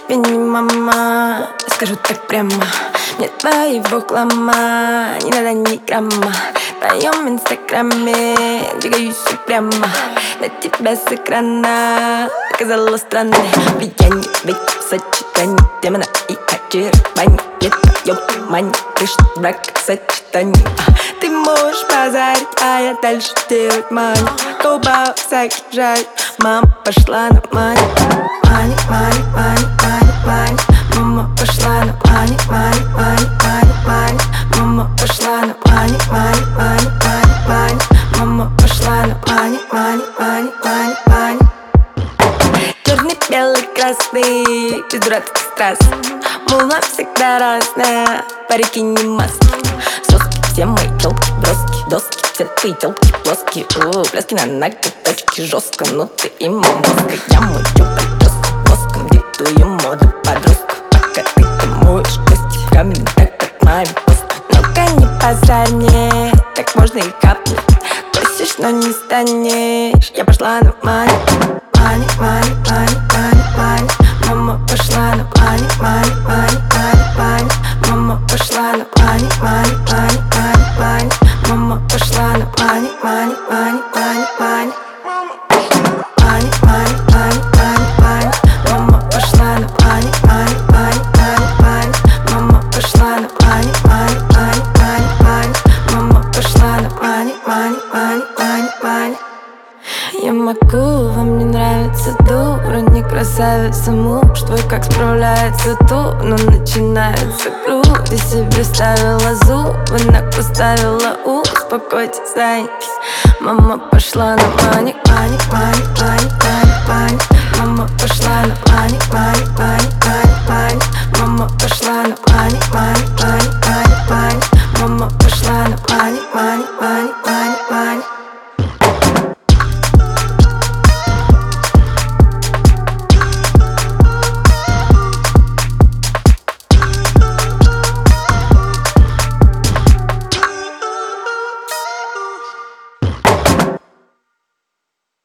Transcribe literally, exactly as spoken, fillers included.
тебе не мама, скажу так прямо. Мне твоего хлама не надо ни грамма. В твоем инстаграме двигаюсь упрямо. На тебя с экрана оказалось странное влияние. Ведь в сочетании демона и очарования нет твоем мани, лишь брак сочетание. Ты можешь позарить, а я дальше делать мани. Губа сажать, мама пошла на мани. Мани, мани, мани, мани, мани. Мама пошла на мани, мани, мани, мани, мани. Мама пошла на мани, мани, мани, мани, мани. Мама пошла на мани, мани, мани, мани, мани. Черный, белый, красный, без дурацких страз. Мула всегда разная, парики не маски. Соски, все мои челки, броски, доски. Все твои телки плоские, у, пляски на ноготочке. Жестко, ну ты и мозга. Я мучу прическу воском, диктую моду подростку. Пока ты моешь кости в комментах под моим постом. Ну-ка не позарь мне, так можно и капнуть. Просишь, но не станешь. Я пошла на мани. Мани, мани, мани, мани, мани. Мама пошла на мани, мани, мани, мани, мани. Мама пошла на мани, мани, мани, мани, мани. Мама пошла на мани, мани, мани, мани, мани. Мани, мани, мани, мани, мани. Мама пошла на мани, мани, мани, мани, мани. Мама пошла на мани, мани, мани, мани, мани. Мама пошла на мани, мани, мани, мани, мани. Я могу, вам не нравится дура, не красавица, муж твой как справляется тут, но начинается грудь. Себе ставила зубы, ног поставила, успокойтесь, зайки. Мама пошла на мани, мани, мани, мани, мани, мани. Мама пошла на мани, мани, мани, мани, мани. Мама пошла на мани, мани, мани, мани, мани.